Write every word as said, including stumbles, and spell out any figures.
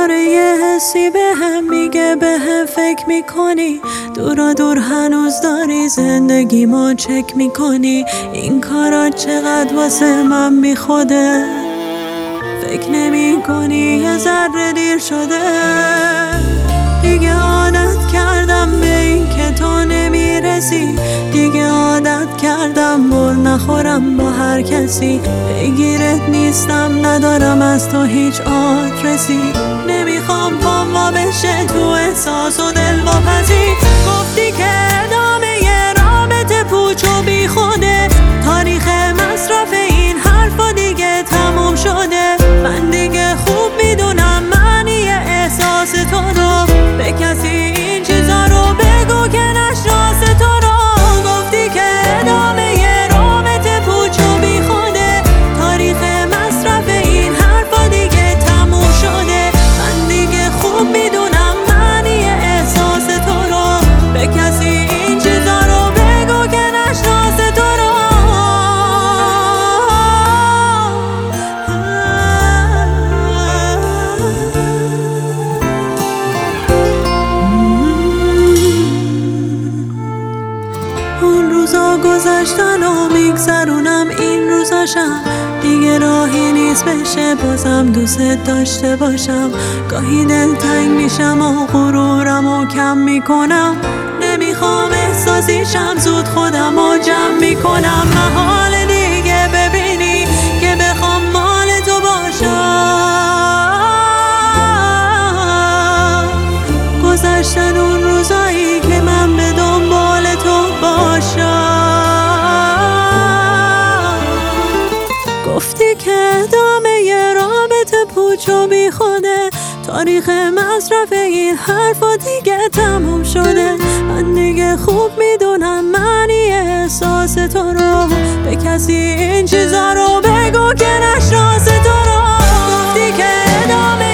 داره یه حسی به هم میگه به هم فکر میکنی، دورا دور هنوز داری زندگی ما چک میکنی. این کارا چقدر واسه من بی خوده، فکر نمی کنی یه ذره دیر شده. دیگه عادت کردم به این که تو نمیرسی، دیگه عادت کردم بر نخورم با هر کسی. بگیرت نیستم، ندارم از تو هیچ آدرسی. نمیخوام پام وا بشه تو احساس و دل واپسی. گفتی که ادامه یه رابطه پوچ و بی خوده، تاریخ مصرف این حرفا دیگه تموم شده. من دیگه خوب میدونم معنی احساس تو رو، به کسی این چیزا رو بگو که نشناسه تو رو. گفتی که ادامه یه رابطه پوچ و بی خوده، تاریخ مصرف این حرفا دیگه تموم شده. من دیگه خوب میدونم معنی احساس تو رو، به کسی این چیزا رو بگو که نشناسه تو رو. اون روزا گذشتن و میگذرونم این روزاشم، دیگه راهی نیست بشه بازم دوست داشته باشم. گاهی دلتنگ میشم و غرورم و کم میکنم، نمیخوام احساسیشم زود خودم و جمع میکنم. محال دیگه ببینی که بخوام مال تو باشم. گذشتن اون روزایی که من به دنبال تو باشم. گفتی که ادامه یه رابطه پوچ و بی خوده، تاریخ مصرف این حرفا دیگه تموم شده. من دیگه خوب میدونم معنی احساس تو رو، به کسی این چیزا رو بگو که نشناسه تو رو. گفتی که ادامه